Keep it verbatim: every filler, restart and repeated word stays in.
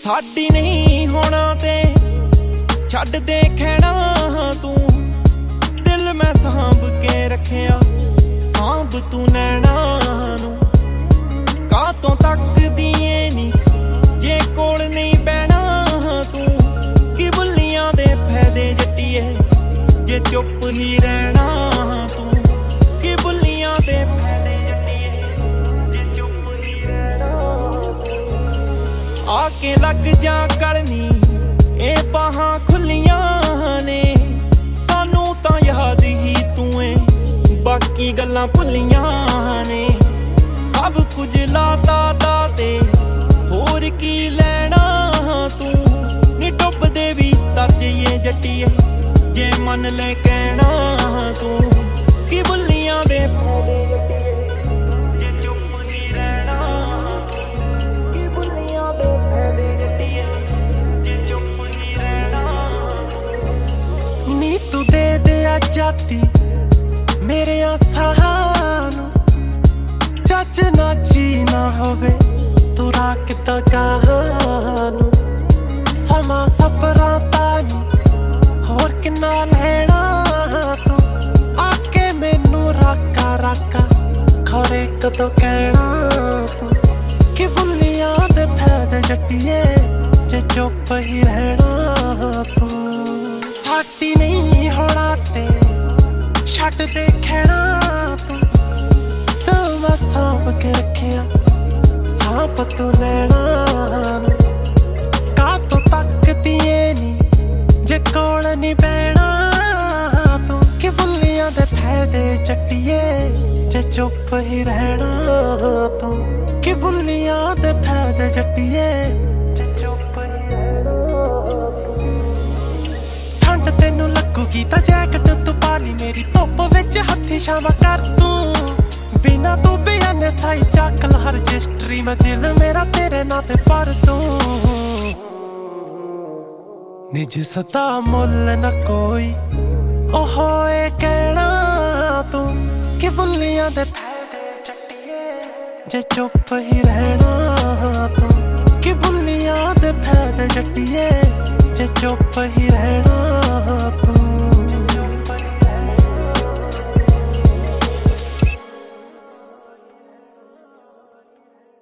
ਸਾਡੀ ਨਹੀਂ ਹੋਣਾ ਤੇ ਛੱਡ ਦੇ ਖਹਿਣਾ ਤੂੰ, ਦਿਲ ਮੈਂ ਸਾਂਭ ਕੇ ਰੱਖਿਆ ਸਾਂਭ ਤੂੰ ਨੈਣਾ ਨੂੰ। ਕਾਤੋਂ ਤੱਕਦੀ ਏ ਨੀ ਜੇ ਕੋਲ ਨਹੀਂ ਬਹਿਣਾ ਤੂੰ, ਕਿ ਬੁੱਲੀਆਂ ਦੇ ਫਾਇਦੇ ਜੱਟੀਏ ਜੇ ਚੁੱਪ ਹੀ ਰਹਿਣਾ ਤੂੰ, ਕਿ ਬੁੱਲੀਆਂ ਦੇ ਫਾਇਦੇ ਜੱਟੀਏ ਜੇ ਚੁੱਪ ਹੀ ਰਹਿਣਾ। ਆ ਕੇ ਲੱਗ ਜਾ ਗਲਨੀ ਇਹ ਬਾਹਾਂ ਖੁੱਲੀਆਂ ਨੇ, ਸਾਨੂੰ ਤਾਂ ਯਾਦ ਹੀ ਤੂੰ ਏ ਬਾਕੀ ਗੱਲਾਂ ਭੁੱਲੀਆਂ ਨੇ। ਸਭ ਕੁਝ ਲਾਤਾ ਦਾ ਤੇ ਹੋਰ ਕੀ ਲੈਣਾ ਤੂੰ, ਨੀ ਡੁੱਬਦੇ ਵੀ ਤਰ ਜਾਈਏ ਜੱਟੀਏ ਜੇ ਮੰਨ ਲੈ ਕਹਿਣਾ ਤੂੰ, ਕਿ ਬੁੱਲੀਆਂ ਦੇ ਫਾਇਦੇ ਜੱਟੀਏ ਜੇ ਚੁੱਪ ਹੀ ਰਹਿਣਾ ਤੂੰ, ਕਿ ਬੁੱਲੀਆਂ ਦੇ ਫਾਇਦੇ ਜੱਟੀਏ ਜੇ ਚੁੱਪ ਹੀ ਰਹਿਣਾ। ਨੀ ਤੂੰ ਦੇ ਦੇ ਆਜ਼ਾਦੀ ਮੇਰੇ ਆਸਾਂ ਨੂੰ, ਚੱਜ ਨਾ ਜੀ ਨਾ ਹੋਵੇ ਤੂੰ ਰੱਖ ਤਾ ਕਹਾਨੂੰ। ਸਮਾਂ ਸਬਰਾਂ ਦਾ ਨੀ ਹੋਰ ਕਿੰਨਾ ਲੈਣਾ ਤੂੰ, ਆ ਕੇ ਮੈਨੂੰ ਰਾਕਾ ਰਾਕਾ ਖਰੇ ਕਦੋਂ ਕਹਿਣਾ ਤੂੰ, ਕਿ ਬੁੱਲੀਆਂ ਦੇ ਫਾਇਦੇ ਜੱਟੀਏ ਜੇ ਚੁੱਪ ਹੀ ਰਹਿਣਾ ਤੂੰ। ਸਾਡੀ ਨਹੀਂ ਹੋਣਾ ਤੇ ਛੱਡ ਦੇ ਖਹਿਣਾ ਤੂੰ, ਤੂੰ ਮੈਂ ਸਾਂਭ ਕੇ ਰੱਖਿਆ ਸਾਂਭ ਤੂੰ ਨੈਣਾ ਨੂੰ। ਕਾਤੋਂ ਤੱਕਦੀ ਏ ਨੀ ਜੇ ਕੋਲ ਨੀ ਬਹਿਣਾ ਤੂੰ, ਕਿ ਬੁੱਲੀਆਂ ਦੇ ਫਾਇਦੇ ਜੱਟੀਏ ਜੇ ਚੁੱਪ ਹੀ ਰਹਿਣਾ ਤੂੰ, ਕਿ ਬੁੱਲੀਆਂ ਦੇ ਫਾਇਦੇ ਜੱਟੀਏ ਜੇ ਚੁੱਪ ਹੀ ਰਹਿਣਾ ਤੂੰ। ਠੰਡ ਤੈਨੂੰ ਲੱਗੂਗੀ ਤਾਂ ਜੈਕਟ ਤੂੰ ਪਾ ਲਈ, ਮੇਰੀ ਧੁੱਪ ਵਿੱਚ ਹੱਥੀ ਛਾਵਾਂ ਕਰ ਤੂੰ, ਬਿਨਾ ਤੂੰ ਬਿਆਨੇ ਸਾਈ ਚੱਕਲ ਹਰ ਰਜਿਸਟਰੀ ਮੈਂ ਦਿਲ ਮੇਰਾ ਤੇਰੇ ਨਾਂ ਤੇ ਭਰ ਦੂੰ। ਨਿਜ ਸਦਾ ਮੁੱਲ ਨਾ ਕੋਈ ਉਹ ਏ ਕਹਿਣਾ ਤੂੰ, ਕਿ ਬੁੱਲੀਆਂ ਦੇ ਫਾਇਦੇ ਜੱਟੀਏ ਜੇ ਚੁੱਪ ਹੀ ਰਹਿਣਾ ਤੂੰ, ਕਿ ਬੁੱਲੀਆਂ ਦੇ ਫਾਇਦੇ ਜੱਟੀਏ ਜੇ ਚੁੱਪ ਹੀ ਰਹਿਣਾ।